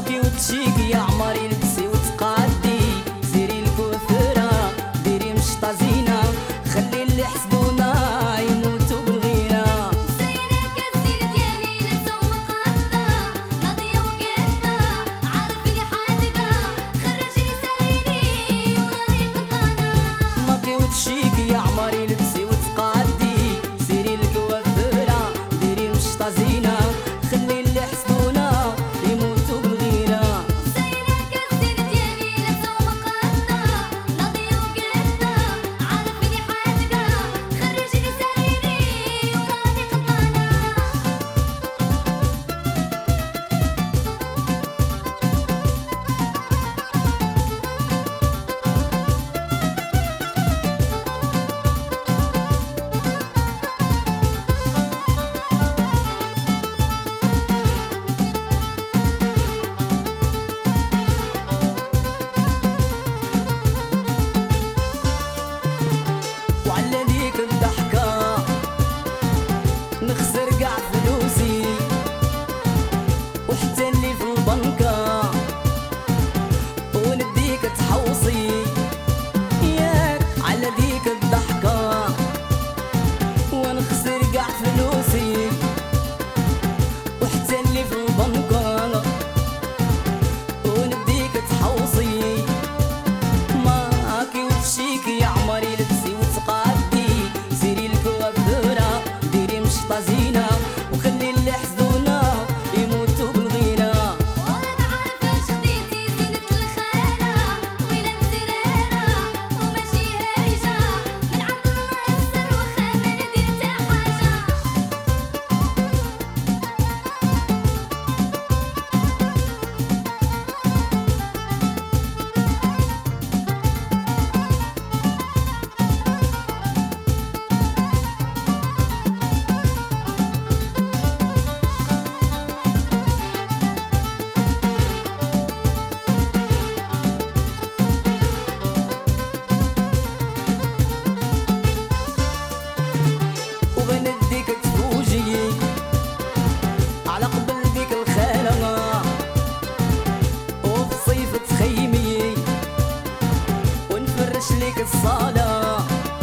ماكي وتشيكي يا عمري لبسي وتقادي، سيري الكثرة ديري مشطة زينة، خلي اللي حسدونا يموتوا بالغيرة. زينك الزين ديالي لبسة ومقادة، ناضية وقادة عارف اللي حادقة، خرجي ساليني وراني قطانة. ماكي وتشيكي يا عمري لبسي وتقادي، سيري الكثرة ديري مشطة زينة، خلي اللي حسدونا يموتوا بالغيرة. زينك الزين ديالي لبسة ومقادة، ناضية وقادة عارف اللي حادقة، خرجي ساليني وراني قطانة. وعلى ديك الضحكة نخسر قاع فلوسي، وحتى اللي في البنكة ونديك تحوصي. ياك على ديك الضحكة ونخسر قاع فلوسي، وحتى اللي في البنكة ونديك تحوصي. ماكي وتشيكي يا عمري لبسي وتقادي، سيري الكوافيرة ديري مشطة زينة، وخلي اللي حزونا يموتوا بالغيرة. وراك عارفة شخديتي زينة الخالة، ويلا مزرارة وماشي هايجة، من عند الله يسر وخا ما ندير تا حاجة. وبنديك تفوجي على قبل ديك الخالة، وفي الصيف تخيمي ونفرش ليك الصالة.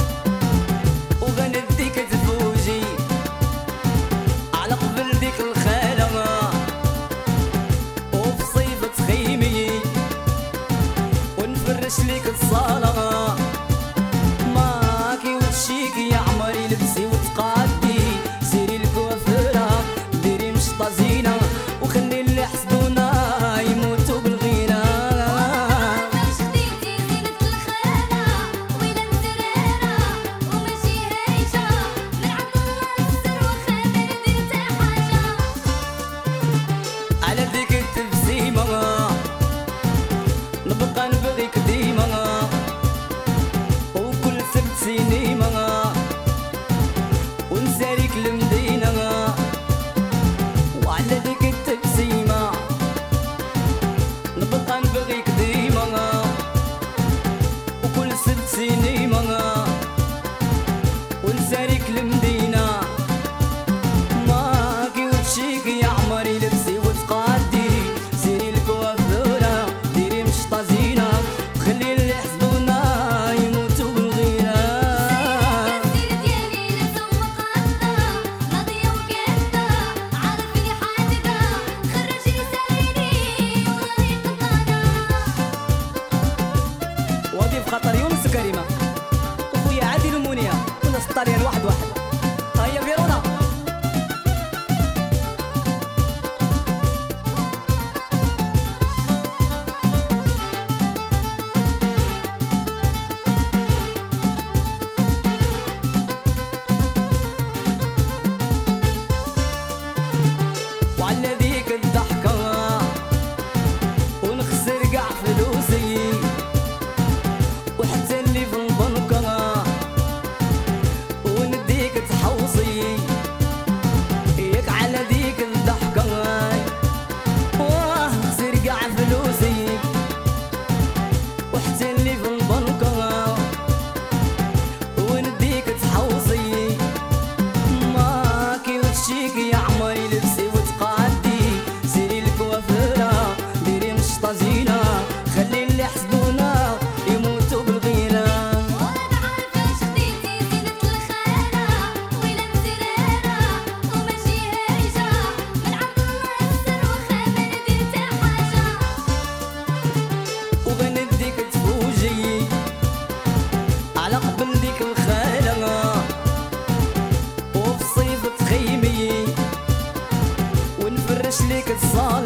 وبنديك تفوجي على قبل ديك الخالة، وفي الصيف تخيمي ونفرش ليك الصالة. ماكي وتشيكي يا عمري لبسي وتقادي، سيري الكوافيرة ديري مشطة زينة، وخلي اللي حسدونا يموتوا بالغيرة. شخديتي زينة الخالة، ويلا مزرارة وماشي هايجة، من عند الله يسر وخا ما ندير تا حاجة. على ديك التبسيمة نبقى نبغيك ديما، وكل سبت سينيما ونساليك المدينة. وعلى ديك التبسيمة نبقى نبغيك ديما، وكل سبت سينيما ونساليك المدينة. ماكي وتشيكي يا عمري لبسي وتقادي، سيري الكوافيرة ديري مشطة زينة، وخلي اللي حسدونا يموتوا بالغيرة. الزين ديالي لبسة ومقادة، ناضية وقادة عارف اللي حادقة، خرجي ساليني وراني قطانة. وادي في خطر يونس كريمة، وخويا عادل ومنيا، وناس الطليان واحد واحد. هيا فيرونا. وعلى ديك الضحكة ونخسر قاع فلوسي، وحتى اللي في البنكة ونديك تخيمي ونفرش لك الصالة